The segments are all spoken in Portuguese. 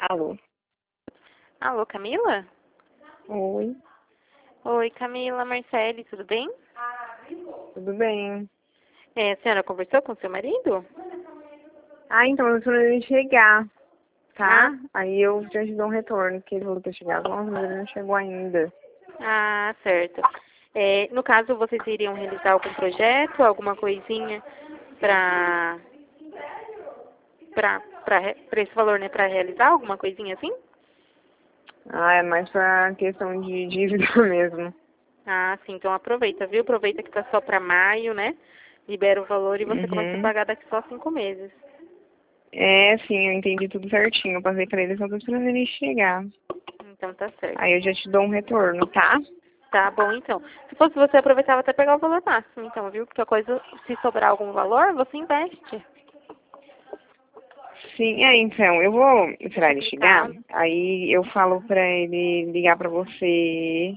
Alô? Alô, Camila? Oi, Oi, Camila, Marcele, tudo bem? tudo bem? A senhora conversou com seu marido? Então, eu tô ele chegar, tá? Ah, Aí eu já te dou um retorno, porque ele falou que ia chegar às 11, mas ele não chegou ainda. certo. No caso, vocês iriam realizar algum projeto, alguma coisinha para para esse valor, né? Para realizar alguma coisinha assim? É mais pra questão de dívida mesmo. Sim, então aproveita, viu? Aproveita que tá só para maio, né? Libera o valor e você começa a Uhum. pagar daqui só 5 meses. Sim, eu entendi tudo certinho. Eu passei pra ele, só tô esperando ele chegar. Então tá certo. Aí eu já te dou um retorno, tá? Tá bom, então. Se fosse você, aproveitava até pegar o valor máximo, então, viu? Porque a coisa, se sobrar algum valor, você investe. Sim, então, eu vou esperar ele chegar, Complicado. aí eu falo pra ele ligar pra você.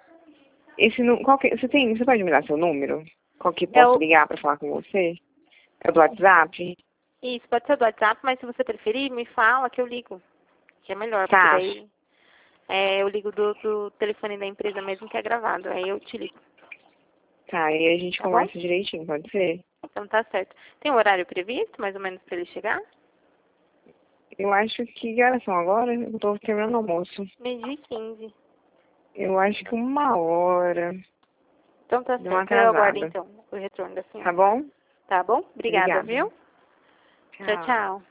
Você pode me dar seu número? Qual que É posso o, ligar pra falar com você? É do WhatsApp? isso, pode ser do WhatsApp, mas se você preferir, me fala que eu ligo. Que é melhor, porque Tá, daí eu ligo do telefone da empresa mesmo que é gravado. Aí eu te ligo, tá, aí a gente tá bom? conversa direitinho, pode ser? Então tá certo. Tem um horário previsto, mais ou menos, pra ele chegar? Eu acho que horas são agora? Eu tô terminando o almoço. 12h15. Eu acho que 1 hora. Então tá Deu uma certo. Eu aguardo, atrasada. então, o retorno da Tá senhora. bom? Tá bom? Obrigada, Obrigada. viu? Tchau, Tchau. tchau.